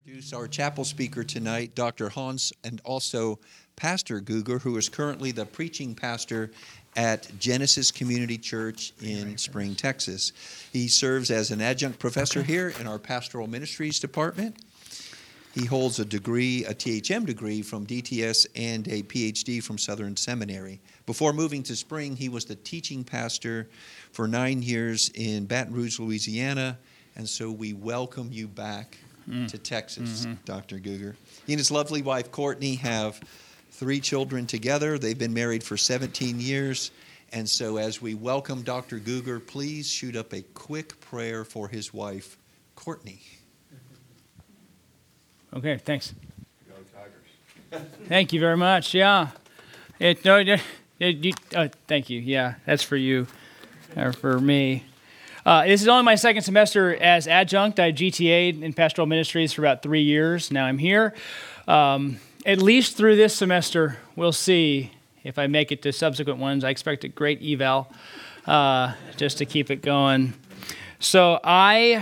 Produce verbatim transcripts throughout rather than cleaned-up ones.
Introduce our chapel speaker tonight, Doctor Hans, and also Pastor Guger, who is currently the preaching pastor at Genesis Community Church in Spring, Texas. He serves as an adjunct professor here in our pastoral ministries department. He holds a degree, a T H M degree from D T S and a P H D from Southern Seminary. Before moving to Spring, he was the teaching pastor for nine years in Baton Rouge, Louisiana, and so we welcome you back mm. to Texas, mm-hmm. Doctor Guger. He and his lovely wife, Courtney, have three children together. They've been married for seventeen years, and so as we welcome Doctor Guger, please shoot up a quick prayer for his wife, Courtney. Okay, thanks. Go Tigers. Thank you very much. Yeah. It, no, it, it, you, oh, thank you. Yeah, that's for you or for me. Uh, this is only my second semester as adjunct. I G T A'd in pastoral ministries for about three years. Now I'm here. Um, at least through this semester, we'll see if I make it to subsequent ones. I expect a great eval uh, just to keep it going. So I...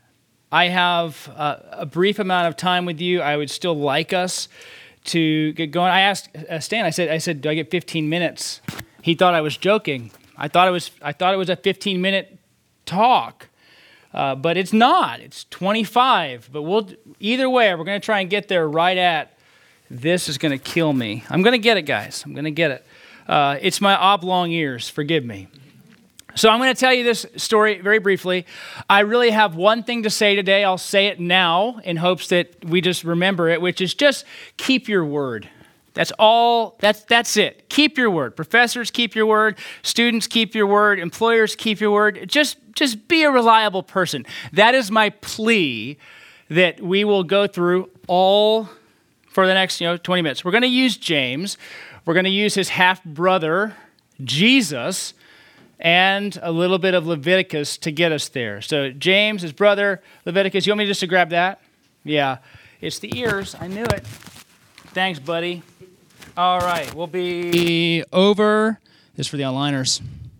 I have uh, a brief amount of time with you. I would still like us to get going. I asked uh, Stan. I said, "I said, do I get fifteen minutes?" He thought I was joking. I thought it was. I thought it was a fifteen-minute talk, uh, but it's not. It's twenty-five. But we'll either way. We're going to try and get there right at. This is going to kill me. I'm going to get it, guys. I'm going to get it. Uh, it's my oblong ears. Forgive me. So I'm going to tell you this story very briefly. I really have one thing to say today. I'll say it now in hopes that we just remember it, which is just keep your word. That's all. That's that's it. Keep your word. Professors, keep your word. Students, keep your word. Employers, keep your word. Just, just be a reliable person. That is my plea that we will go through all for the next, you know, twenty minutes. We're going to use James. We're going to use his half-brother, Jesus, and a little bit of Leviticus to get us there. So James, his brother, Leviticus. You want me just to grab that? Yeah. It's the ears. I knew it. Thanks, buddy. All right. We'll be over. This is for the onliners.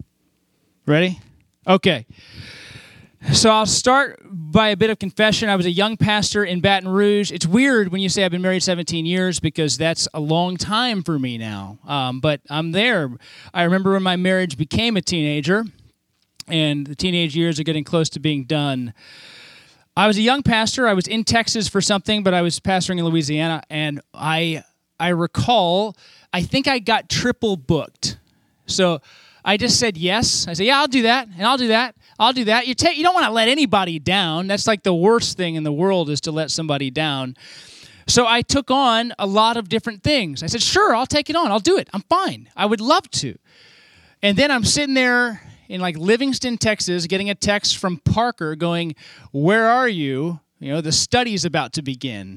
Ready? Okay. So I'll start by a bit of confession. I was a young pastor in Baton Rouge. It's weird when you say I've been married seventeen years because that's a long time for me now. Um, but I'm there. I remember when my marriage became a teenager, and the teenage years are getting close to being done. I was a young pastor. I was in Texas for something, but I was pastoring in Louisiana, and I I recall, I think I got triple booked. So I just said yes. I said, yeah, I'll do that, and I'll do that. I'll do that. You take. You don't want to let anybody down. That's like the worst thing in the world is to let somebody down. So I took on a lot of different things. I said, sure, I'll take it on. I'll do it. I'm fine. I would love to. And then I'm sitting there in like Livingston, Texas, getting a text from Parker going, where are you? You know, the study's about to begin.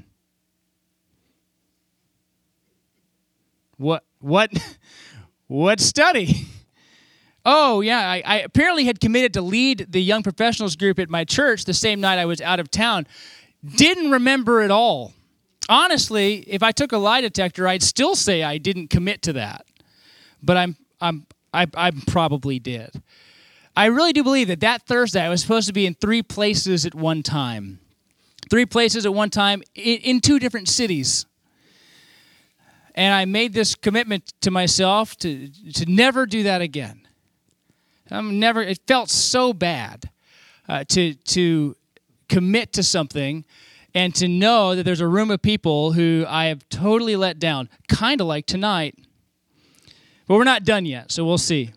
What? What? What study? Oh, yeah, I, I apparently had committed to lead the young professionals group at my church the same night I was out of town. Didn't remember it all. Honestly, if I took a lie detector, I'd still say I didn't commit to that. But I'm, I'm, I, I probably did. I really do believe that that Thursday I was supposed to be in three places at one time. Three places at one time in, in two different cities. And I made this commitment to myself to, to never do that again. I'm never. It felt so bad uh, to to commit to something and to know that there's a room of people who I have totally let down, kind of like tonight. But we're not done yet, so we'll see.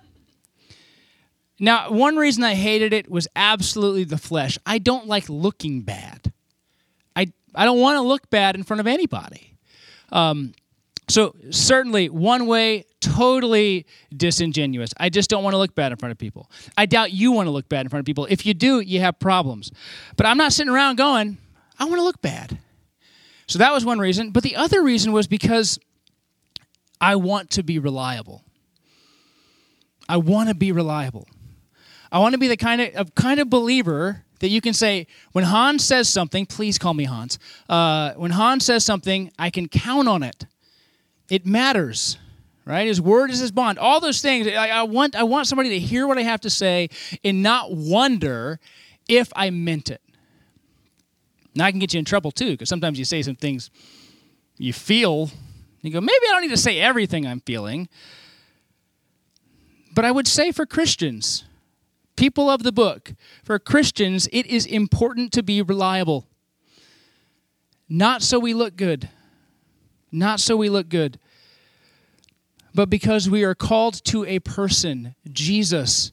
Now, one reason I hated it was absolutely the flesh. I don't like looking bad. I I don't want to look bad in front of anybody. Um, so certainly one way, totally disingenuous. I just don't want to look bad in front of people. I doubt you want to look bad in front of people. If you do, you have problems. But I'm not sitting around going, I want to look bad. So that was one reason. But the other reason was because I want to be reliable. I want to be reliable. I want to be the kind of, of kind of believer that you can say, when Hans says something, please call me Hans. Uh, when Hans says something, I can count on it. It matters, right? His word is his bond. All those things. I, I want I want somebody to hear what I have to say and not wonder if I meant it. Now, I can get you in trouble, too, because sometimes you say some things you feel. You go, maybe I don't need to say everything I'm feeling. But I would say for Christians, people of the book, for Christians, it is important to be reliable. Not so we look good. Not so we look good. But because we are called to a person, Jesus,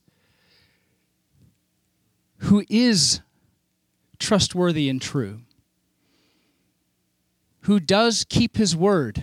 who is trustworthy and true, who does keep his word,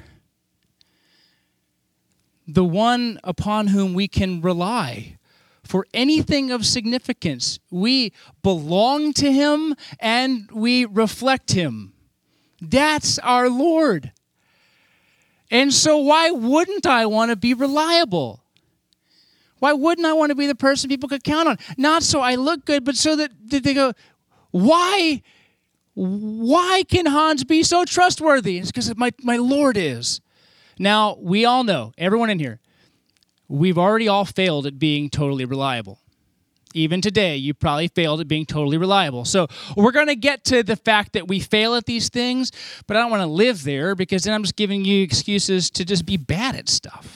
the one upon whom we can rely for anything of significance. We belong to him and we reflect him. That's our Lord. And so why wouldn't I want to be reliable? Why wouldn't I want to be the person people could count on? Not so I look good, but so that they go, why, why can Hans be so trustworthy? It's because my, my Lord is. Now, we all know, everyone in here, we've already all failed at being totally reliable. Even today, you probably failed at being totally reliable. So we're going to get to the fact that we fail at these things, but I don't want to live there because then I'm just giving you excuses to just be bad at stuff.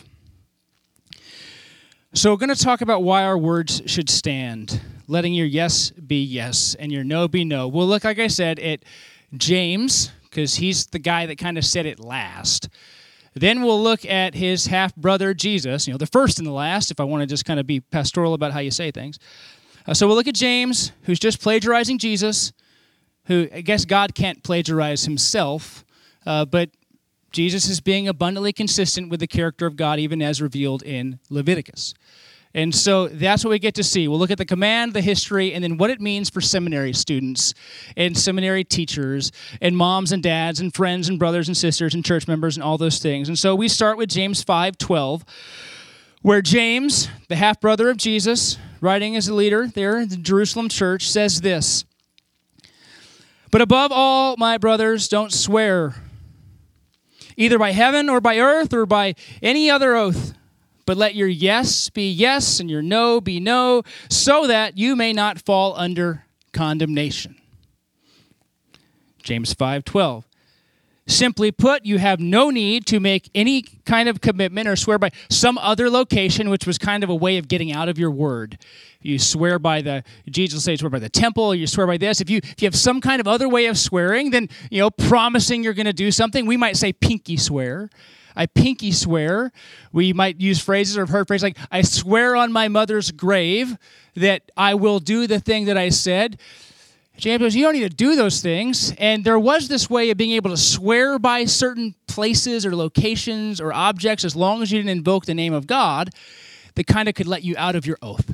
So we're going to talk about why our words should stand, letting your yes be yes and your no be no. We'll look, like I said, at James, because he's the guy that kind of said it last. Then we'll look at his half-brother, Jesus, you know, the first and the last, if I want to just kind of be pastoral about how you say things. Uh, so we'll look at James, who's just plagiarizing Jesus, who I guess God can't plagiarize himself, uh, but Jesus is being abundantly consistent with the character of God, even as revealed in Leviticus. And so that's what we get to see. We'll look at the command, the history, and then what it means for seminary students and seminary teachers and moms and dads and friends and brothers and sisters and church members and all those things. And so we start with James five twelve, where James, the half-brother of Jesus, writing as a leader there in the Jerusalem church, says this, "But above all, my brothers, don't swear, either by heaven or by earth or by any other oath. But let your yes be yes and your no be no, so that you may not fall under condemnation." James five twelve. Simply put, you have no need to make any kind of commitment or swear by some other location, which was kind of a way of getting out of your word. You swear by the, Jesus will say you swear by the temple, or you swear by this. If you if you have some kind of other way of swearing, then, you know, promising you're going to do something, we might say pinky swear. I pinky swear. We might use phrases or have heard phrases like, I swear on my mother's grave that I will do the thing that I said. James goes, you don't need to do those things. And there was this way of being able to swear by certain places or locations or objects as long as you didn't invoke the name of God that kind of could let you out of your oath.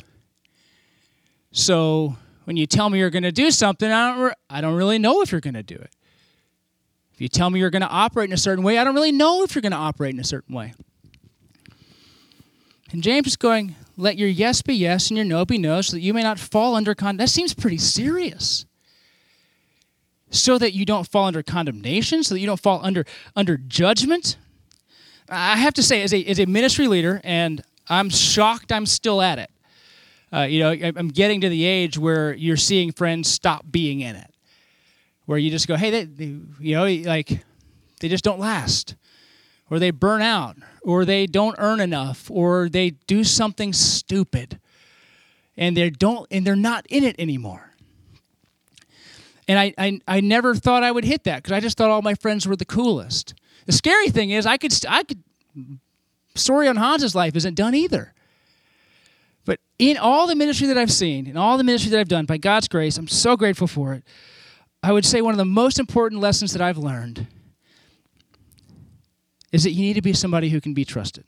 So when you tell me you're going to do something, I don't, re- I don't really know if you're going to do it. If you tell me you're going to operate in a certain way, I don't really know if you're going to operate in a certain way. And James is going, let your yes be yes and your no be no, so that you may not fall under condemnation. That seems pretty serious. So that you don't fall under condemnation, so that you don't fall under, under judgment. I have to say, as a, as a ministry leader, and I'm shocked I'm still at it. Uh, you know, I'm getting to the age where you're seeing friends stop being in it. Where you just go, hey, they, they, you know, like, they just don't last. Or they burn out. Or they don't earn enough. Or they do something stupid. And they don't, and they're not in it anymore. And I, I, I never thought I would hit that, because I just thought all my friends were the coolest. The scary thing is, I could, I could, story on Hans's life isn't done either. But in all the ministry that I've seen, in all the ministry that I've done, by God's grace, I'm so grateful for it. I would say one of the most important lessons that I've learned is that you need to be somebody who can be trusted.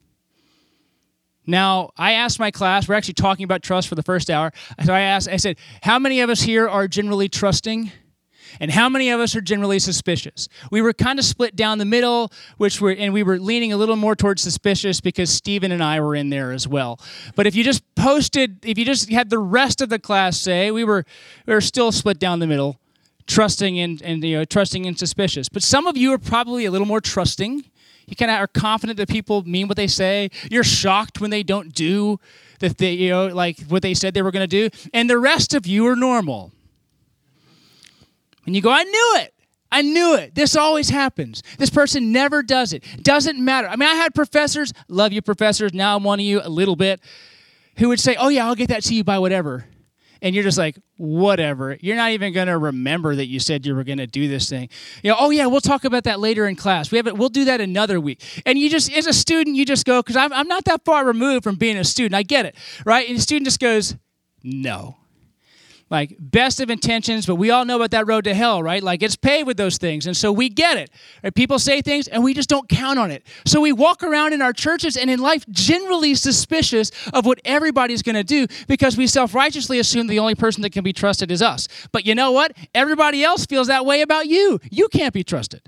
Now, I asked my class, we're actually talking about trust for the first hour, so I asked, I said, how many of us here are generally trusting? And how many of us are generally suspicious? We were kind of split down the middle, which were, and we were leaning a little more towards suspicious because Stephen and I were in there as well. But if you just posted, if you just had the rest of the class say, we were, we were still split down the middle. Trusting and, and you know, trusting and suspicious. But some of you are probably a little more trusting. You kind of are confident that people mean what they say. You're shocked when they don't do the thing, you know, like what they said they were going to do. And the rest of you are normal. And you go, I knew it. I knew it. This always happens. This person never does it. Doesn't matter. I mean, I had professors, love you professors, now I'm one of you a little bit, who would say, oh yeah, I'll get that to you by whatever. And you're just like, whatever. You're not even going to remember that you said you were going to do this thing. You know, oh yeah, we'll talk about that later in class. We have it, we'll do that another week. And you just, as a student, you just go, because I'm, I'm not that far removed from being a student. I get it, right? And the student just goes, no. Like, best of intentions, but we all know about that road to hell, right? Like, it's paved with those things, and so we get it. Right? People say things, and we just don't count on it. So we walk around in our churches and in life generally suspicious of what everybody's going to do because we self-righteously assume the only person that can be trusted is us. But you know what? Everybody else feels that way about you. You can't be trusted.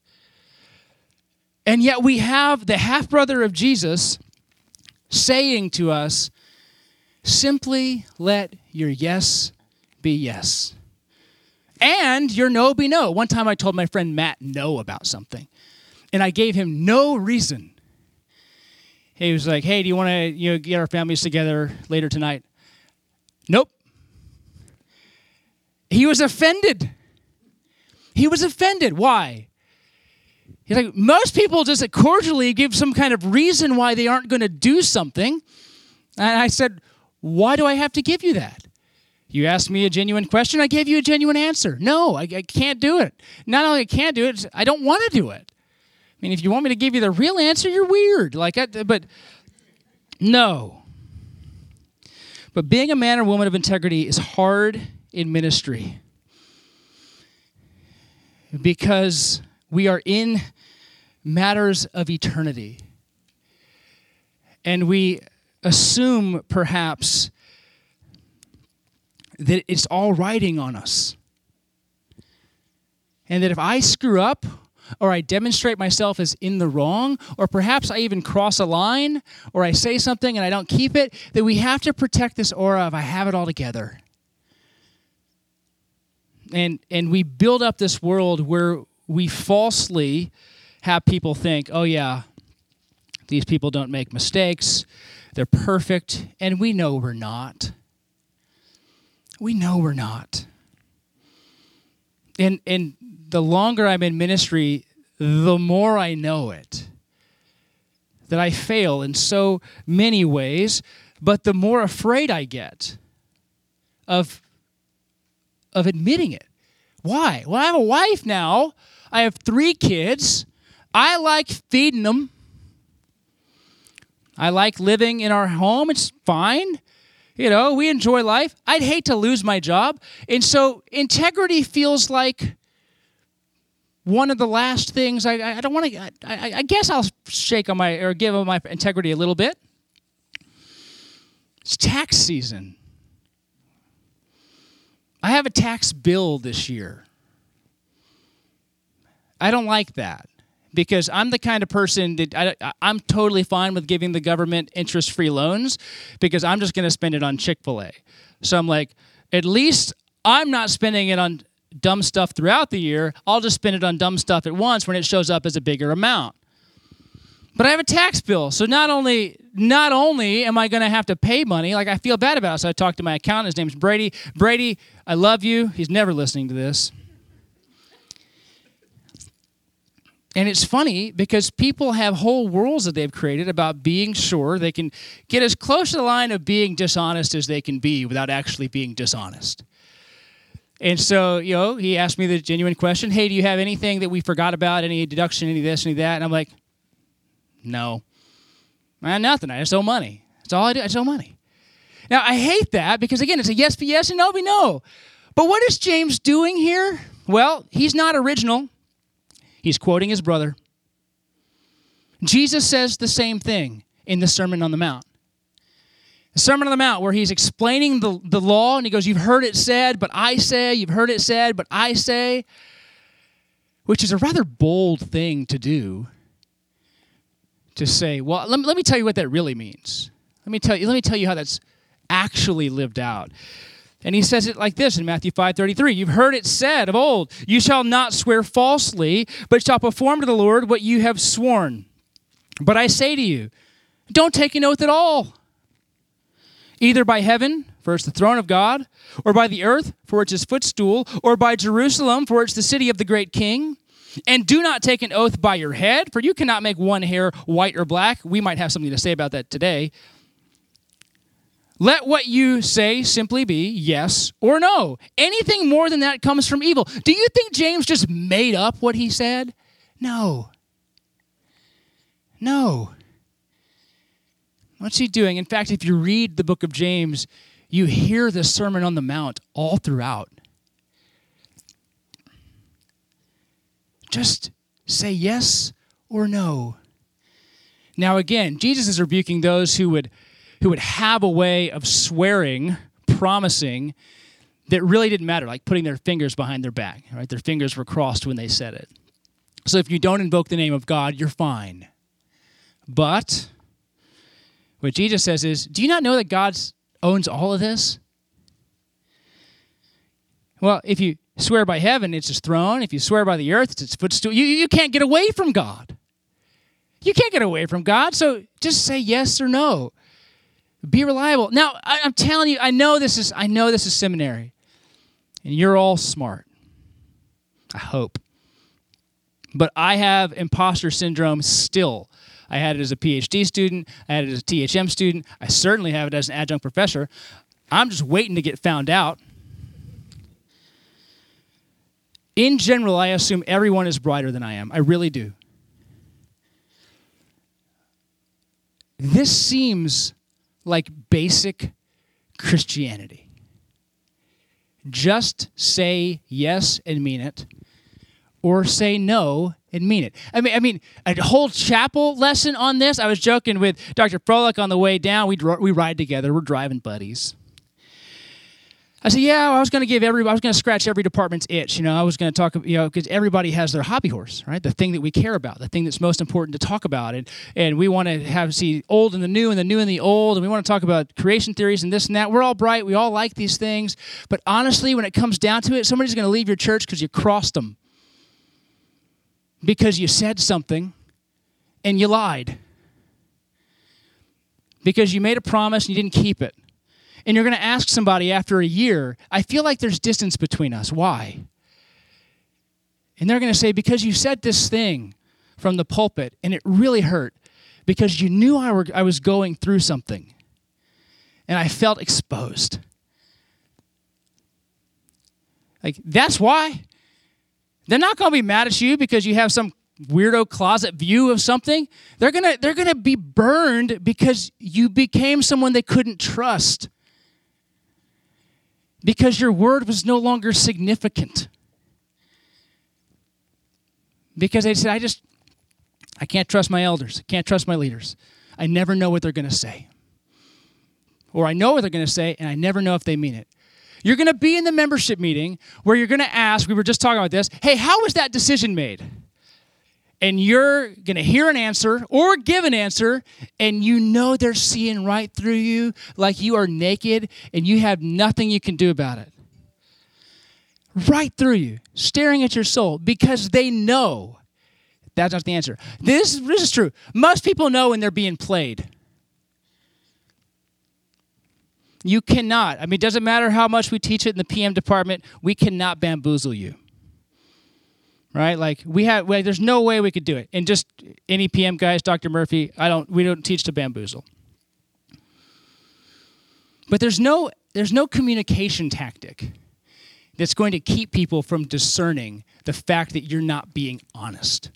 And yet we have the half-brother of Jesus saying to us, simply let your yes be yes. And your no be no. One time I told my friend Matt no about something, and I gave him no reason. He was like, hey, do you want to you know, get our families together later tonight? Nope. He was offended. He was offended. Why? He's like, most people just cordially give some kind of reason why they aren't going to do something. And I said, why do I have to give you that? You asked me a genuine question, I gave you a genuine answer. No, I, I can't do it. Not only I can't do it, I don't want to do it. I mean, if you want me to give you the real answer, you're weird. Like, I, but no. But being a man or woman of integrity is hard in ministry because we are in matters of eternity. And we assume, perhaps, that it's all riding on us. And that if I screw up, or I demonstrate myself as in the wrong, or perhaps I even cross a line, or I say something and I don't keep it, that we have to protect this aura of I have it all together. And, and we build up this world where we falsely have people think, oh yeah, these people don't make mistakes, they're perfect, and we know we're not. We know we're not. And and the longer I'm in ministry, the more I know it. That I fail in so many ways, but the more afraid I get of, of admitting it. Why? Well, I have a wife now. I have three kids. I like feeding them. I like living in our home. It's fine. You know, we enjoy life. I'd hate to lose my job. And so integrity feels like one of the last things. I, I don't want to, I, I guess I'll shake on my, or give on my integrity a little bit. It's tax season. I have a tax bill this year. I don't like that. Because I'm the kind of person that I, I'm totally fine with giving the government interest-free loans because I'm just going to spend it on Chick-fil-A. So I'm like, at least I'm not spending it on dumb stuff throughout the year. I'll just spend it on dumb stuff at once when it shows up as a bigger amount. But I have a tax bill, so not only not only am I going to have to pay money, like I feel bad about it. So I talked to my accountant. His name's Brady. Brady, I love you. He's never listening to this. And it's funny because people have whole worlds that they've created about being sure they can get as close to the line of being dishonest as they can be without actually being dishonest. And so, you know, he asked me the genuine question, hey, do you have anything that we forgot about, any deduction, any this, any that? And I'm like, no. I have nothing. I just owe money. That's all I do. I just owe money. Now, I hate that because, again, it's a yes be yes and no be no. But what is James doing here? Well, he's not original. He's quoting his brother. Jesus says the same thing in the Sermon on the Mount. The Sermon on the Mount where he's explaining the, the law, and he goes, you've heard it said, but I say. You've heard it said, but I say. Which is a rather bold thing to do. To say, well, let me, let me tell you what that really means. Let me tell you, let me tell you how that's actually lived out. And he says it like this in Matthew five thirty-three. You've heard it said of old, you shall not swear falsely, but shall perform to the Lord what you have sworn. But I say to you, don't take an oath at all, either by heaven, for it's the throne of God, or by the earth, for it's his footstool, or by Jerusalem, for it's the city of the great king. And do not take an oath by your head, for you cannot make one hair white or black. We might have something to say about that today. Let what you say simply be yes or no. Anything more than that comes from evil. Do you think James just made up what he said? No. No. What's he doing? In fact, if you read the book of James, you hear the Sermon on the Mount all throughout. Just say yes or no. Now again, Jesus is rebuking those who would who would have a way of swearing, promising, that really didn't matter, like putting their fingers behind their back, right? Their fingers were crossed when they said it. So if you don't invoke the name of God, you're fine. But what Jesus says is, do you not know that God owns all of this? Well, if you swear by heaven, it's his throne. If you swear by the earth, it's his footstool. You, you can't get away from God. You can't get away from God, so just say yes or no. Be reliable. Now, I, I'm telling you, I know this is I know this is seminary, and you're all smart. I hope. But I have imposter syndrome still. I had it as a P H D student. I had it as a T H M student. I certainly have it as an adjunct professor. I'm just waiting to get found out. In general, I assume everyone is brighter than I am. I really do. This seems like basic Christianity. Just say yes and mean it, or say no and mean it. I mean, I mean, a whole chapel lesson on this. I was joking with Doctor Froelich on the way down. We we ride together. We're driving buddies. I said, yeah, I was going to give every, I was going to scratch every department's itch. You know, I was going to talk, you know, because everybody has their hobby horse, right? The thing that we care about, the thing that's most important to talk about. And, and we want to have, see old and the new and the new and the old. And we want to talk about creation theories and this and that. We're all bright. We all like these things. But honestly, when it comes down to it, somebody's going to leave your church because you crossed them. Because you said something and you lied. Because you made a promise and you didn't keep it. And you're going to ask somebody after a year, I feel like there's distance between us. Why? And they're going to say, because you said this thing from the pulpit, and it really hurt, because you knew I, were, I was going through something, and I felt exposed. Like, that's why. They're not going to be mad at you because you have some weirdo closet view of something. They're going to they're going to be burned because you became someone they couldn't trust. Because your word was no longer significant. Because they said, I just, I can't trust my elders. I can't trust my leaders. I never know what they're going to say. Or I know what they're going to say, and I never know if they mean it. You're going to be in the membership meeting where you're going to ask, we were just talking about this, hey, how was that decision made? And you're going to hear an answer or give an answer, and you know they're seeing right through you like you are naked and you have nothing you can do about it. Right through you, staring at your soul, because they know that's not the answer. This, this is true. Most people know when they're being played. You cannot. I mean, it doesn't matter how much we teach it in the P M department, we cannot bamboozle you. Right? Like we have, well, there's no way we could do it. And just any P M guys, Doctor Murphy, I don't, we don't teach to bamboozle. But there's no, there's no communication tactic that's going to keep people from discerning the fact that you're not being honest.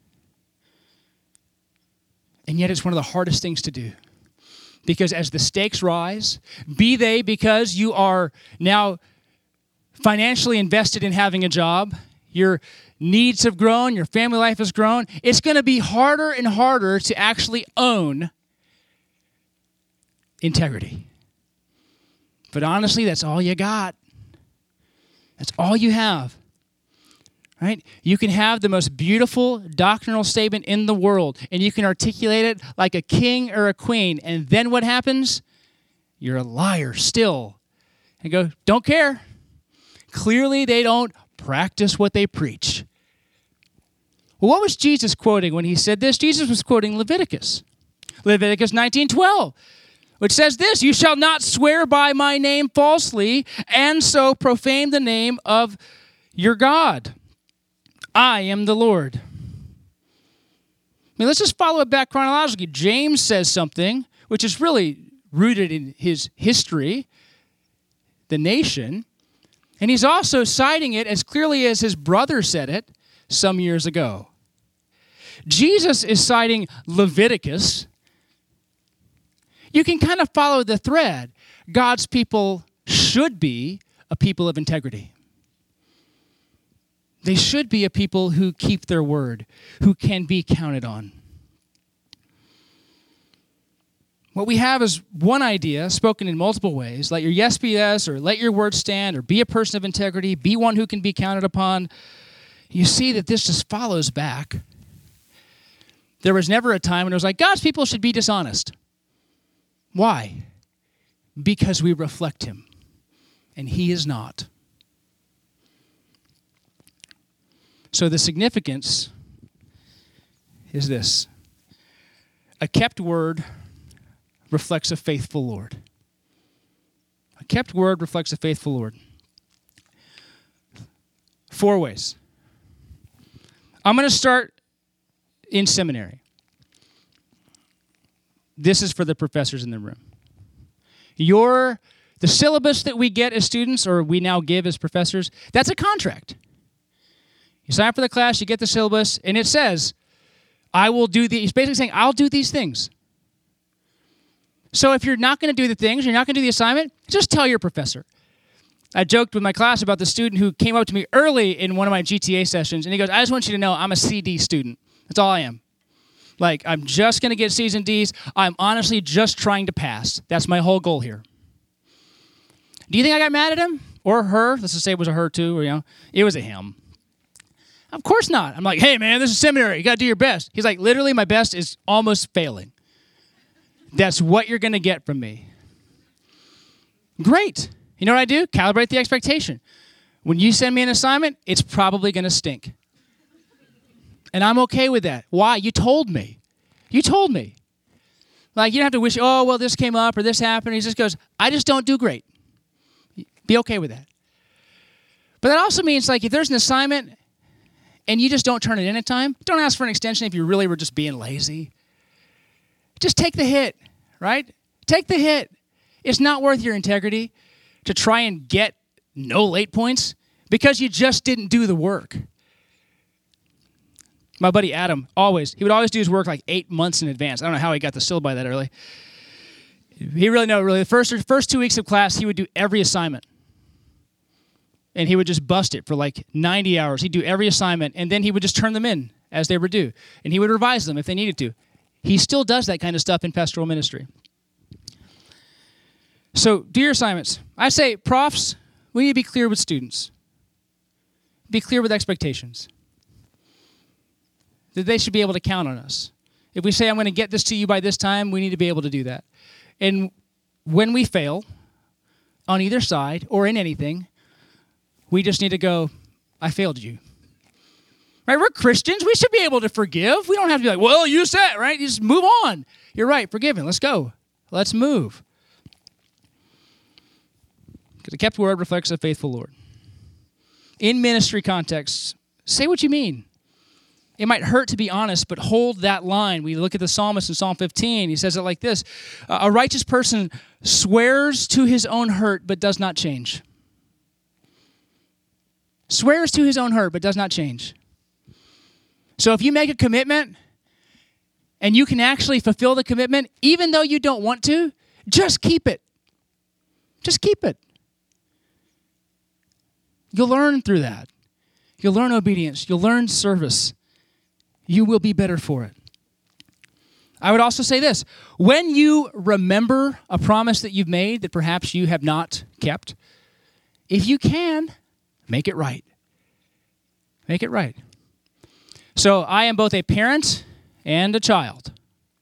And yet it's one of the hardest things to do. Because as the stakes rise, be they because you are now financially invested in having a job, your needs have grown, your family life has grown, it's going to be harder and harder to actually own integrity. But honestly, that's all you got. That's all you have. Right? You can have the most beautiful doctrinal statement in the world, and you can articulate it like a king or a queen, and then what happens? You're a liar still. And go, don't care. Clearly, they don't practice what they preach. Well, what was Jesus quoting when he said this? Jesus was quoting Leviticus. Leviticus nineteen twelve. which says this, "You shall not swear by my name falsely, and so profane the name of your God. I am the Lord." I mean, let's just follow it back chronologically. James says something which is really rooted in his history, the nation, and he's also citing it as clearly as his brother said it some years ago. Jesus is citing Leviticus. You can kind of follow the thread. God's people should be a people of integrity. They should be a people who keep their word, who can be counted on. What we have is one idea spoken in multiple ways. Let your yes be yes, or let your word stand, or be a person of integrity, be one who can be counted upon. You see that this just follows back. There was never a time when it was like, God's people should be dishonest. Why? Because we reflect him, and he is not. So the significance is this. A kept word reflects a faithful Lord. A kept word reflects a faithful Lord. Four ways. I'm going to start in seminary. This is for the professors in the room. Your, the syllabus that we get as students, or we now give as professors, that's a contract. You sign up for the class, you get the syllabus, and it says, I will do these. He's basically saying, I'll do these things. So if you're not going to do the things, you're not going to do the assignment, just tell your professor. I joked with my class about the student who came up to me early in one of my G T A sessions, and he goes, I just want you to know I'm a C D student. That's all I am. Like, I'm just going to get C's and D's. I'm honestly just trying to pass. That's my whole goal here. Do you think I got mad at him? Or her? Let's just say it was a her too, or, you know, it was a him. Of course not. I'm like, hey, man, this is seminary. You got to do your best. He's like, literally, my best is almost failing. That's what you're going to get from me. Great. You know what I do? Calibrate the expectation. When you send me an assignment, it's probably going to stink. And I'm okay with that. Why? You told me. You told me. Like, you don't have to wish, oh, well, this came up or this happened. He just goes, I just don't do great. Be okay with that. But that also means, like, if there's an assignment and you just don't turn it in in time, don't ask for an extension if you really were just being lazy. Just take the hit, right? Take the hit. It's not worth your integrity to try and get no late points because you just didn't do the work. My buddy Adam, always, he would always do his work like eight months in advance. I don't know how he got the syllabi that early. He really know, really. The first, first two weeks of class, he would do every assignment. And he would just bust it for like ninety hours. He'd do every assignment, and then he would just turn them in as they were due. And he would revise them if they needed to. He still does that kind of stuff in pastoral ministry. So do your assignments. I say, profs, we need to be clear with students. Be clear with expectations. That they should be able to count on us. If we say, I'm going to get this to you by this time, we need to be able to do that. And when we fail, on either side or in anything, we just need to go, I failed you. Right? We're Christians. We should be able to forgive. We don't have to be like, well, you said, right? You just move on. You're right. Forgiven. Let's go. Let's move. Because a kept word reflects a faithful Lord. In ministry contexts, say what you mean. It might hurt to be honest, but hold that line. We look at the psalmist in Psalm fifteen. He says it like this. A righteous person swears to his own hurt, but does not change. Swears to his own hurt, but does not change. So if you make a commitment and you can actually fulfill the commitment, even though you don't want to, just keep it. Just keep it. You'll learn through that. You'll learn obedience. You'll learn service. You will be better for it. I would also say this. When you remember a promise that you've made that perhaps you have not kept, if you can, make it right. Make it right. So I am both a parent and a child.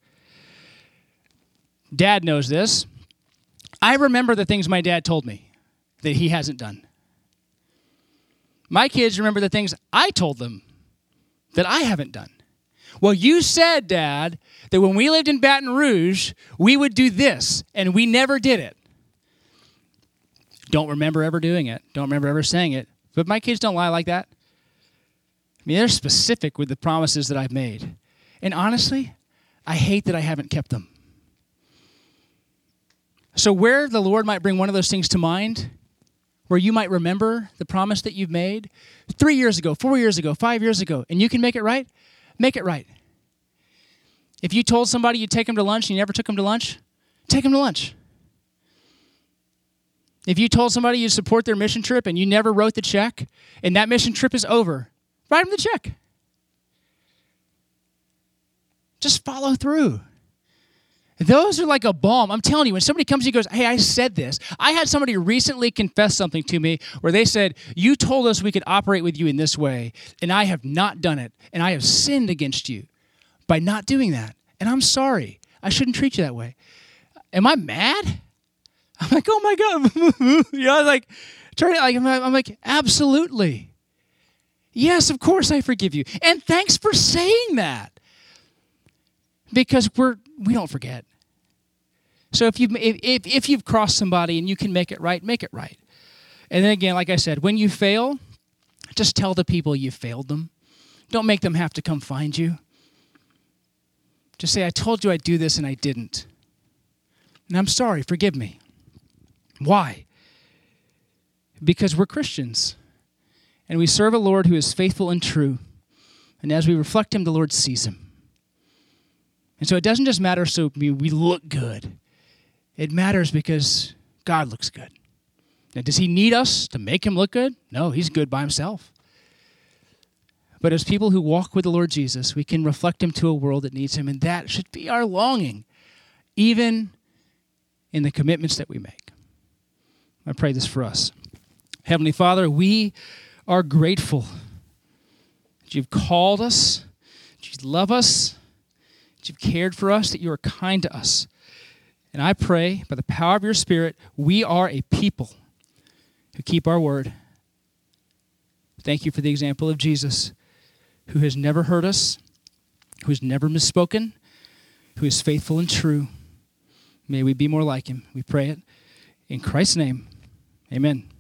Dad knows this. I remember the things my dad told me that he hasn't done. My kids remember the things I told them that I haven't done. Well, you said, Dad, that when we lived in Baton Rouge, we would do this, and we never did it. Don't remember ever doing it. Don't remember ever saying it. But my kids don't lie like that. I mean, they're specific with the promises that I've made. And honestly, I hate that I haven't kept them. So where the Lord might bring one of those things to mind, where you might remember the promise that you've made three years ago, four years ago, five years ago, and you can make it right, make it right. If you told somebody you'd take them to lunch and you never took them to lunch, take them to lunch. If you told somebody you'd support their mission trip and you never wrote the check, and that mission trip is over, write them the check. Just follow through. Those are like a balm. I'm telling you, when somebody comes to you and goes, hey, I said this. I had somebody recently confess something to me where they said, you told us we could operate with you in this way, and I have not done it, and I have sinned against you by not doing that. And I'm sorry. I shouldn't treat you that way. Am I mad? I'm like, oh my God. you know, like, trying to, like, I'm like, absolutely. Yes, of course I forgive you. And thanks for saying that. Because we're we don't forget. So if you've if if you've crossed somebody and you can make it right, make it right. And then again, like I said, when you fail, just tell the people you failed them. Don't make them have to come find you. Just say, I told you I'd do this and I didn't. And I'm sorry, forgive me. Why? Because we're Christians. And we serve a Lord who is faithful and true. And as we reflect him, the Lord sees him. And so it doesn't just matter so we look good. It matters because God looks good. Now, does he need us to make him look good? No, he's good by himself. But as people who walk with the Lord Jesus, we can reflect him to a world that needs him, and that should be our longing, even in the commitments that we make. I pray this for us. Heavenly Father, we are grateful that you've called us, that you love us, that you've cared for us, that you are kind to us. And I pray, by the power of your Spirit, we are a people who keep our word. Thank you for the example of Jesus, who has never hurt us, who has never misspoken, who is faithful and true. May we be more like him. We pray it in Christ's name. Amen.